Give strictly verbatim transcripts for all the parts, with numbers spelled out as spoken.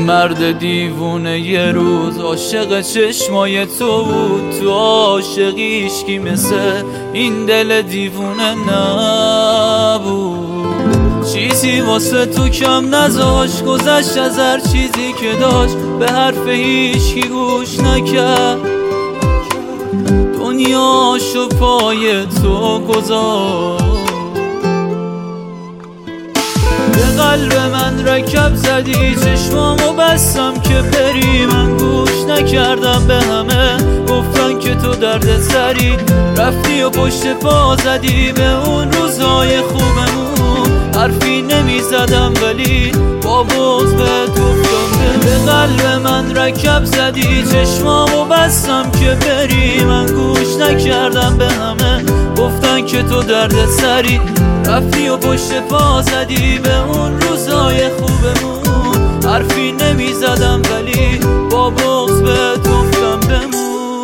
مرد دیوونه یه روز عاشق چشمای تو بود، تو عاشقیش کی مثل این دل دیوونه نبود. چیزی واسه تو کم نذاشت، گذشت از هر چیزی که داشت، به حرف هیچ کی گوش نکرد، دنیاشو پای تو گذاشت. به قلب من رکب زدی، چشمامو بستم که بری، من گوش نکردم به همه، گفتن که تو درد سری، رفتی و پشت پا زدی به اون روزای خوبمون، حرفی نمی زدم ولی با بغض بهت گفتم. به قلب من رکب زدی، چشمامو بستم که بری، من گوش نکردم به همه، گفتن که تو درد سری، رفتی و پشت پا زدی به اون روزای خوبمون، حرفی نمی زدم ولی با بغض بهت گفتم بمون.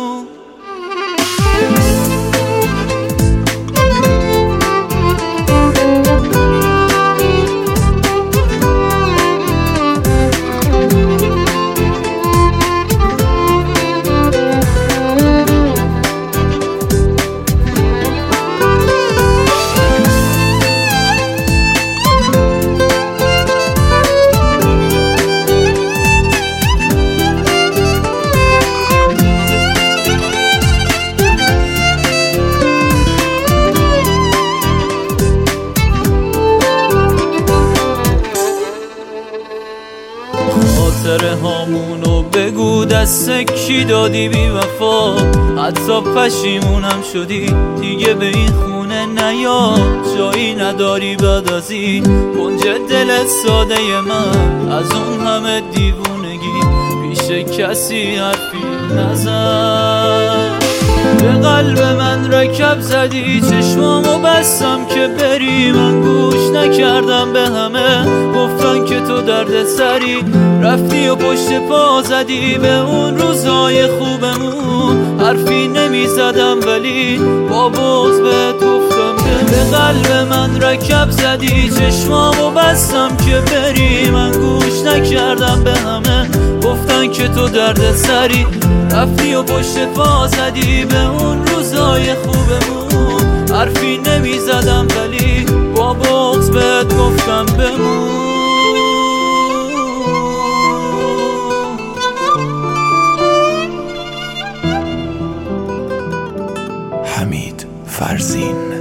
خاطره هامونو بگو دست کی دادی بی وفا، حتی پشیمونم شدی دیگه به این خونه نیا، جایی نداری بعد از این کنج دلت ساده من، از اون همه دیوونگی پیش کسی حرفی نزن. به قلب من رکب زدی، چشمامو بستم که بری، من گوش نکردم به همه، گفتن که تو درد سری، رفتی و پشت پا زدی به اون روزای خوبمون، حرفی نمی زدم ولی با بغض بهت گفتم. به قلب من رکب زدی، چشمامو بستم که بری، من گوش نکردم به همه، گفتن که تو درد سری، رفتی و پشت پا زدی به اون روزای خوبمون، حرفی نمی زدم ولی با بغض بهت گفتم بمون. حمید فرزین.